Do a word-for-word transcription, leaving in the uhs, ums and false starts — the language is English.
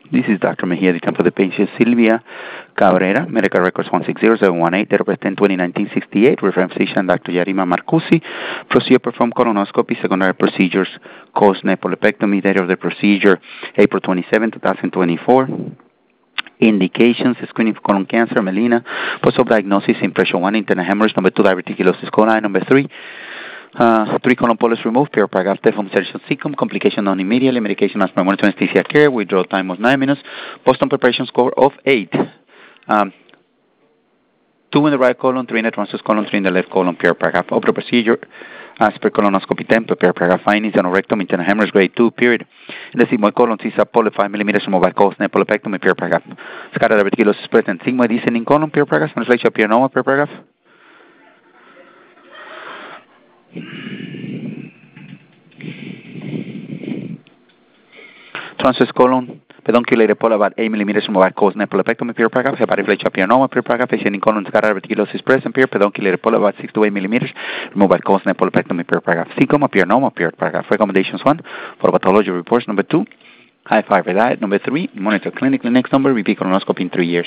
This is Doctor Mejia, the temple of the patient Silvia Cabrera, medical records one six zero seven one eight, date of birth ten twenty nineteen sixty-eight, reference physician Doctor Yarima Marcusi, procedure performed colonoscopy, secondary procedures, cause nepolepectomy, date of the procedure April twenty-seventh, twenty twenty-four. Indications, screening for colon cancer, melena, post-op diagnosis, impression one, internal hemorrhage, number two, diverticulosis coli, number three, Uh, three colon polyps removed, pure paragraph from insertion cecum, complication non immediately, medication as per monitor anesthesia care, withdrawal time of nine minutes, post-op preparation score of eight. Um, two in the right colon, three in the transverse colon, three in the left colon, pure paragraph. Of the procedure, as per colonoscopy temp, pure paragraph findings, anorectum, internal hemorrhage, grade two, period. In the sigmoid colon, C S A polyp, five millimeters removed by cause, nepolepectomy, pure paragraph. Scatter diverticulosis present, sigmoid descending colon, pure paragraph, translation, pure normal, pure paragraph. Transverse colon, pedunculated polyp about eight millimeters from by cause nepolepectomy, pure paragraph, hepatic flexure, pure normal, pure paragraph, ascending colon, scatter reticulosis present, pure pedunculated polyp about six to eight millimeters, removed by cause nepolepectomy, pure paragraph. Cecum, pure normal, pure paragraph. Recommendations one, for pathology reports. Number two, high fiber diet. Number three, monitor clinically. Next number, repeat colonoscopy in three years.